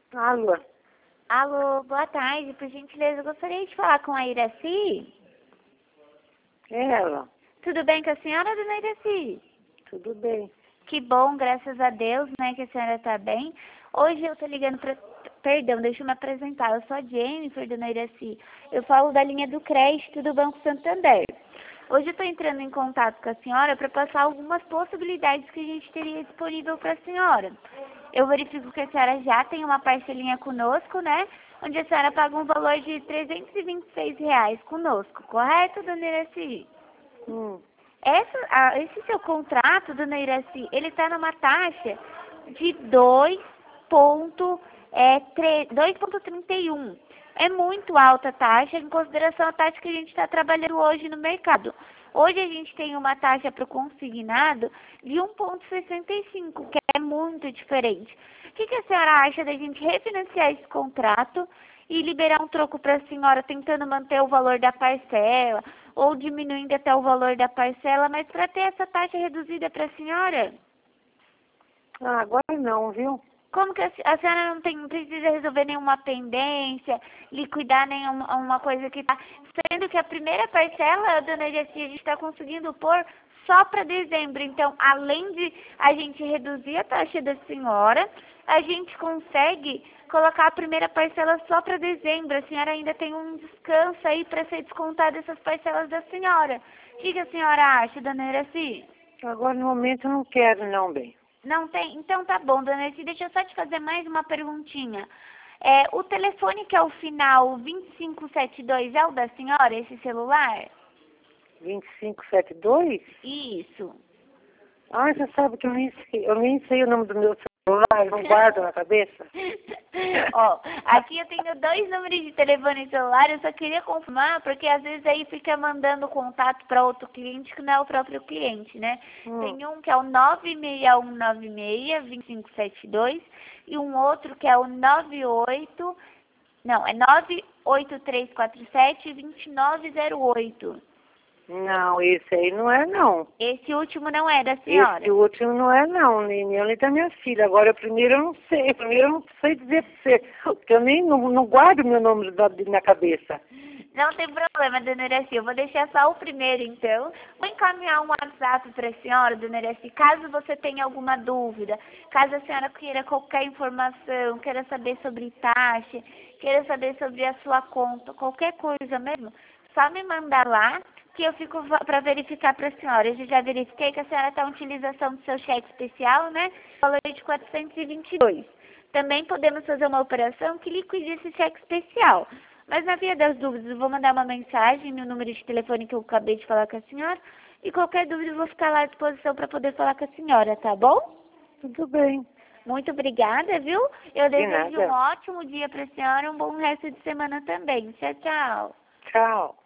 Alô? Alô, boa tarde. Por gentileza, eu gostaria de falar com a Iraci. É ela? Tudo bem com a senhora, dona Iraci? Tudo bem. Que bom, graças a Deus, né, que a senhora está bem. Hoje eu tô ligando para... Perdão, deixa eu me apresentar. Eu sou a Jennifer, dona Iraci. Eu falo da linha do crédito do Banco Santander. Hoje eu estou entrando em contato com a senhora para passar algumas possibilidades que a gente teria disponível para a senhora. Eu verifico que a senhora já tem uma parcelinha conosco, né? Onde a senhora paga um valor de R$ 326 conosco, correto, dona Iraci? Esse seu contrato, dona Iraci, ele está numa taxa de 2,31. É muito alta a taxa em consideração à taxa que a gente está trabalhando hoje no mercado. Hoje a gente tem uma taxa para o consignado de 1,65, que é muito diferente. O que a senhora acha da gente refinanciar esse contrato e liberar um troco para a senhora, tentando manter o valor da parcela ou diminuindo até o valor da parcela, mas para ter essa taxa reduzida para a senhora? Agora não, viu? Como que a senhora não precisa resolver nenhuma pendência, liquidar nenhuma coisa que está... Sendo que a primeira parcela, dona Jessi, a gente está conseguindo pôr só para dezembro. Então, além de a gente reduzir a taxa da senhora, a gente consegue colocar a primeira parcela só para dezembro. A senhora ainda tem um descanso aí para ser descontada essas parcelas da senhora. O que a senhora acha, dona Jessi? Agora no momento eu não quero não, bem. Não tem? Então tá bom, dona Jessi. Deixa eu só te fazer mais uma perguntinha. O telefone que é o final 2572 é o da senhora, esse celular? 2572? Isso. Você sabe que eu nem sei o nome do meu celular, não guardo na cabeça. Ó, aqui eu tenho 2 números de telefone e celular, eu só queria confirmar, porque às vezes aí fica mandando contato para outro cliente que não é o próprio cliente, né? Tem um que é o 96196-2572 e um outro que é o 98347-2908. Não, esse aí não é não. Esse último não é da senhora? Esse último não é não, nem meu nem da minha filha. Agora o primeiro eu não sei. O primeiro eu não sei dizer pra você, porque eu nem não guardo meu nome na cabeça. Não tem problema, dona Iraci. Eu vou deixar só o primeiro, então. Vou encaminhar um WhatsApp para a senhora, dona Iraci, caso você tenha alguma dúvida, caso a senhora queira qualquer informação, queira saber sobre taxa, queira saber sobre a sua conta, qualquer coisa mesmo, só me mandar lá, que eu fico para verificar para a senhora. Eu já verifiquei que a senhora está em utilização do seu cheque especial, né? Valor de 422. Também podemos fazer uma operação que liquide esse cheque especial. Mas na via das dúvidas, eu vou mandar uma mensagem no número de telefone que eu acabei de falar com a senhora. E qualquer dúvida, eu vou ficar lá à disposição para poder falar com a senhora, tá bom? Tudo bem. Muito obrigada, viu? Eu De desejo um nada. ótimo dia para a senhora e um bom resto de semana também. Tchau, tchau. Tchau.